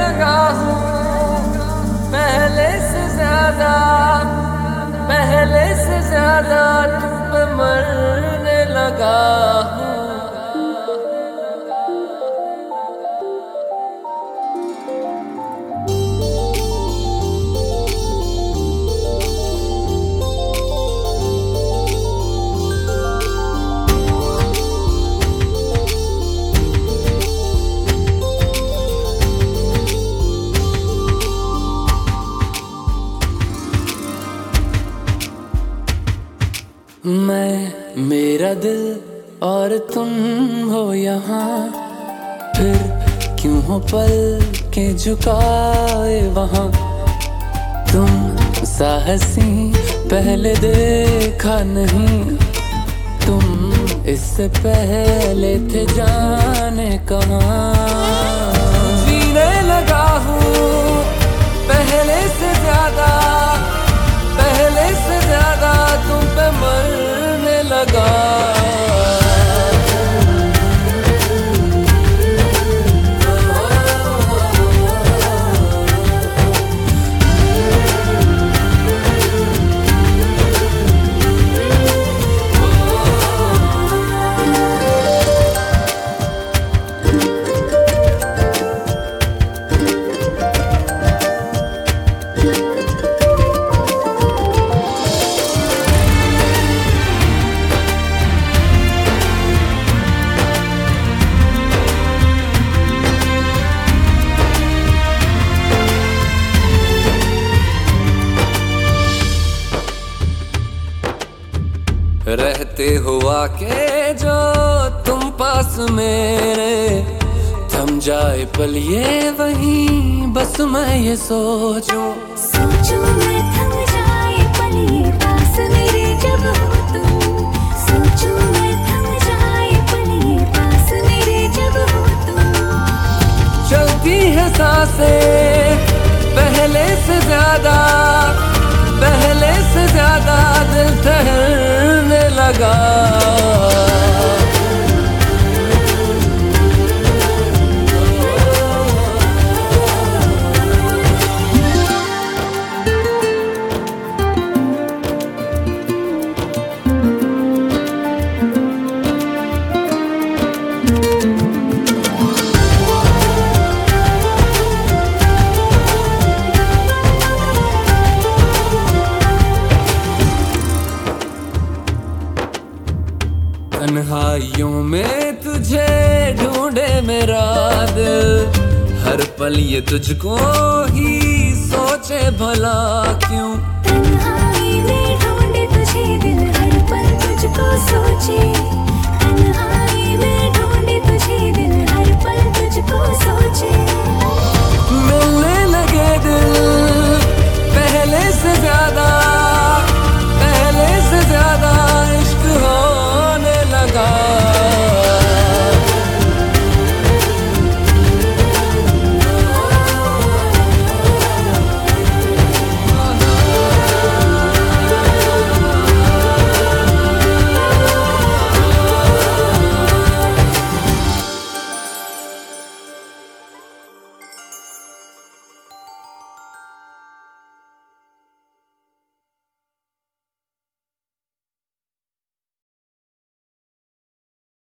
लगा हूँ पहले से ज्यादा तुम पे मरने लगा हूँ। मैं मेरा दिल और तुम हो यहाँ, फिर क्यों हो पल के झुकाए वहाँ। तुम सा हसीं पहले देखा नहीं, तुम इससे पहले थे जाने कहाँ। जीने लगा हूँ पहले से ज्यादा तुम पे मरने लगा। रहते हुआ के जो तुम पास मेरे, थम जाए पल ये वहीं बस मैं ये सोचूं मैं थम जाए पल ये पास मेरे जब हो तुम। सोचूं मैं थम जाए पल ये पास मेरे जब हो तुम। चलती है सांसें पहले से ज्यादा दिल ठहरने लगा। तन्हाइयों में तुझे ढूंढे मेरा दिल, हर पल ये तुझको ही सोचे भला क्यों। तन्हाई में ढूंढे तुझे दिल, हर पल तुझको सोचे। तन्हाई में ढूंढे